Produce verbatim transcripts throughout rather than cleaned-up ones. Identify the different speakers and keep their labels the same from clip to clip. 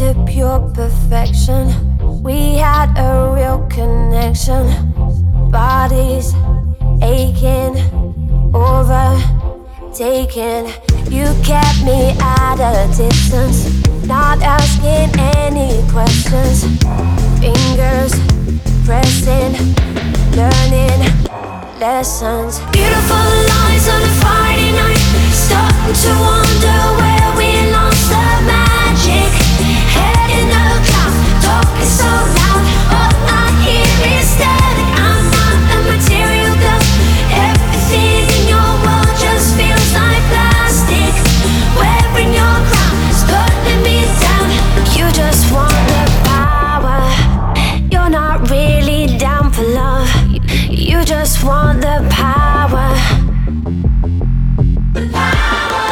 Speaker 1: to pure perfection. We had a real connection. Bodies aching, overtaken. You kept me at a distance, not asking any questions. Fingers pressing, learning lessons. Beautiful lines on a Friday night. Starting to wonder where we lost the magic. Head in the clouds, talking so loud. All I hear is static. I'm not a material girl. Everything in your world just feels like plastic. Wearing your crown is putting me down. You just want the power. You're not really down for love. You just want the power. The power.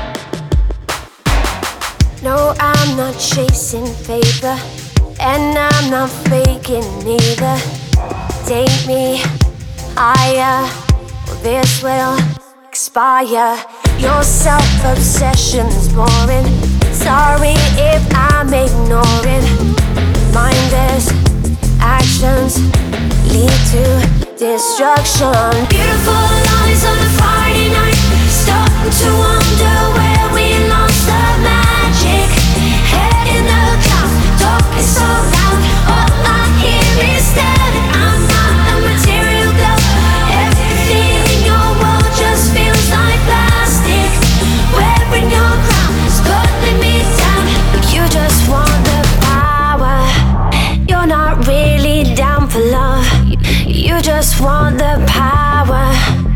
Speaker 1: No, I'm not chasing favor, and I'm not faking either. Take me higher, or this will expire. Your self-obsession's boring. Sorry if I'm ignoring. Mindless actions lead to destruction. Beautiful lies on a Friday night. Starting to wonder where we lost the magic. Head in the clouds, talking so loud. All I hear is static. I'm not a material girl. Everything in your world just feels like plastic. Wearing your crown is putting me down. You just want the power. You're not really down for love. You just want the power.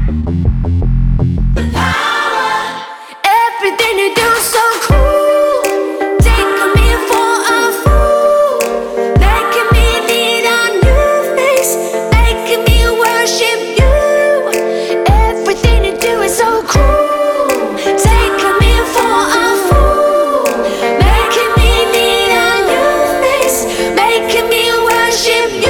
Speaker 1: The power. Everything you do is so cool. Taking me for a fool. Making me need a new face. Making me worship you. Everything you do is so cool. Taking me for a fool. Making me need a new face. Making me worship you.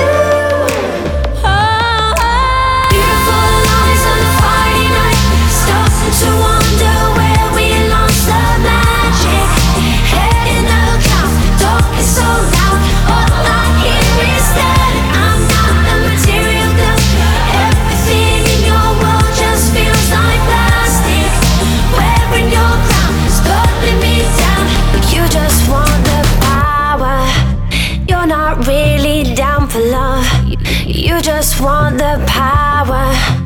Speaker 1: Really down for love. You just want the power.